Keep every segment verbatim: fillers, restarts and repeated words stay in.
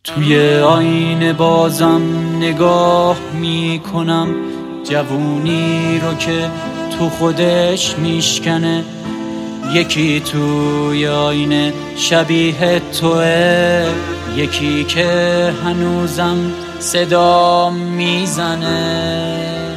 توی آینه بازم نگاه میکنم جوونی رو که تو خودش میشکنه. یکی توی آینه شبیه توه، یکی که هنوزم صدا میزنه.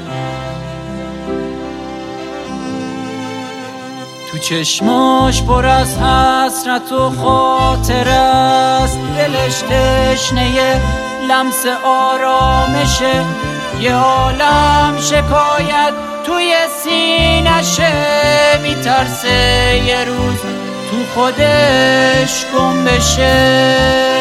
تو چشماش پر از حسرت و خاطر است، دلش تشنه لمس آرامشه. یه عالم شکایت توی سینشه، میترسه یه روز تو خودش گم بشه.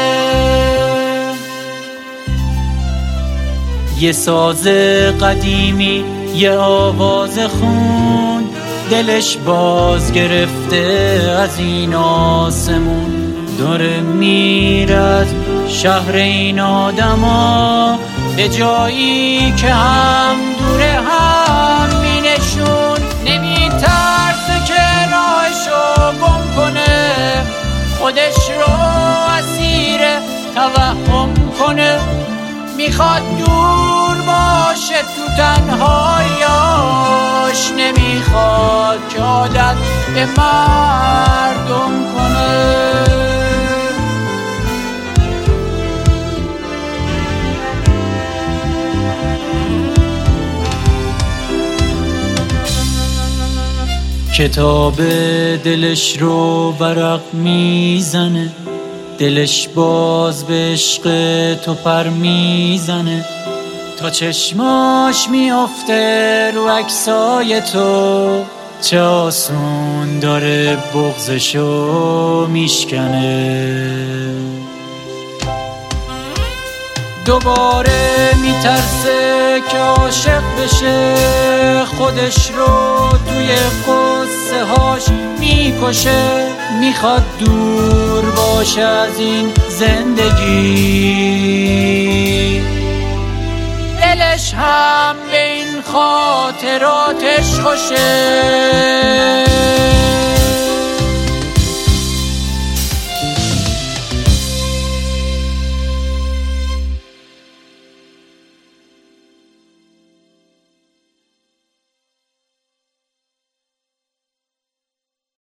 یه ساز قدیمی، یه آواز خون، دلش باز گرفته از این آسمون. داره میره از شهر این آدما به جایی که هم دوره هم مینشون. نمیترسه که راهشو گم کنه، خودش رو اسیر توهم کنه. میخواد دور باشه تو تنهاییاش، نمیخواد که عادت به مردم کنه. کتاب دلش رو ورق میزنه، دلش باز به عشق تو پر میزنه. تا چشماش میافته رو عکسای تو، چه آسون داره بغضشو میشکنه. دوباره میترسه که عاشق بشه، خودش رو توی قصه هاش میکشه. میخواد دور باشه از این زندگی، دلش هم به این خاطراتش خوشه.